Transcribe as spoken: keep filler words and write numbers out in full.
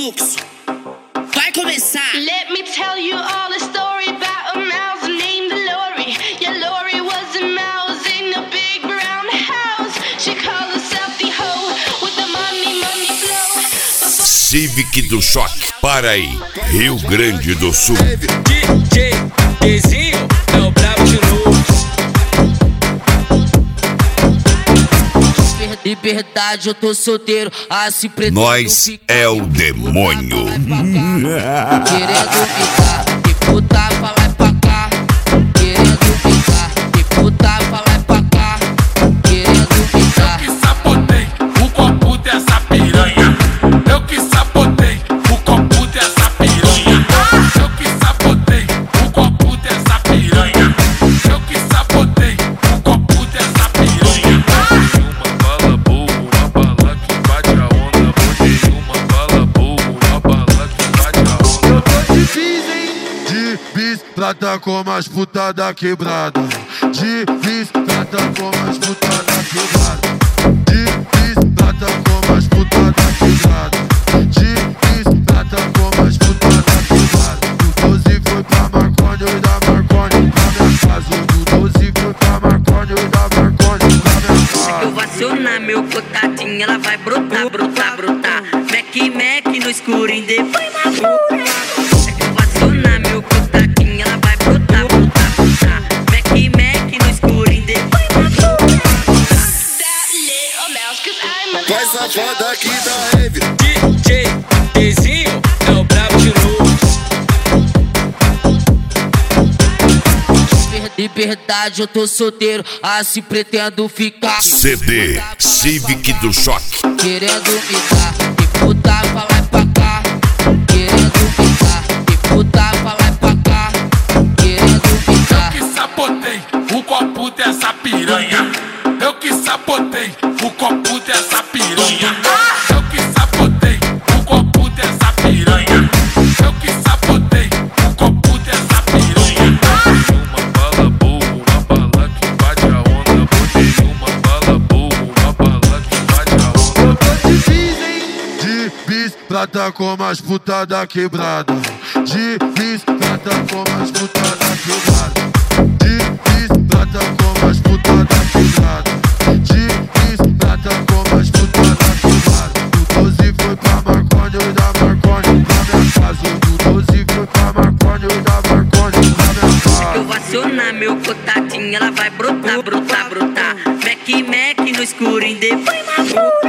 fluxo. Vai começar. Let me tell you all a story about a mouse named Lori. Yeah, Lori was a mouse in a big brown house. She called herself the hoe with the money, money flow. Civic do Choque, Paraí, Rio Grande do Sul. D J Dezinho é o brabo de novo. Liberdade, eu tô solteiro, assim pretendo Nós ficar. é o demônio. Querendo ficar, que puta pra lá e pra cá. Querendo ficar, que puta pra lá e pra cá. Querendo ficar. Eu que sabotei o copo dessa piranha. Eu que sabotei o copo dessa piranha. Eu que sabotei o copo dessa piranha. Eu que sabotei o copo dessa piranha. Uma bala boa, uma bala que bate a onda. Botei uma bala boa, uma bala que bate a onda. Eu tô de bis, hein? De bis, trata como as putas da quebrada. De bis, trata como as putas da quebrada. De bis, trata como as putas da quebrada. De bis, trata como as putas da quebrada. O doze foi pra Marconi e da Marconi pra minha casa. O doze foi pra Marconi e da Marconi pra minha casa. Eu vou acionar meu contatinho, ela vai brotar, brotar, brotar. Mac, Mac no escurinho, depois na pura. Eu vou acionar meu contatinho, ela vai brotar, brotar, brotar. Mac, Mac no escurinho, depois na pura. That little mouse, 'cause I'm a Vai safada aqui da rave. D J Dezinho é o brabo de novo. Liberdade, eu tô solteiro, assim pretendo ficar. C D Civic do Choque. Querendo ficar, que puta pra lá e pra cá. Querendo ficar, que puta pra lá e pra cá. Querendo ficar. Eu que sabotei o copo dessa piranha. Eu que sabotei o copo dessa piranha. Eu que sabotei o copo dessa piranha. Eu que sabotei o copo dessa piranha. Uma bala boa, uma bala que bate a onda. Botei uma bala boa, uma bala que bate a onda. Eu tô de bis, hein? De bis, trata como as putas da quebrada. De bis, trata como as putas da quebrada. De bis, trata como as putas da quebrada. De bis, trata como as putas da quebrada. O doze foi pra Marconi e da Marconi pra minha casa. O doze foi pra Marconi e da Marconi pra minha casa. Eu vou acionar meu contatinho, ela vai brotar, brotar, brotar. Mac, Mac no escurinho, depois na pura.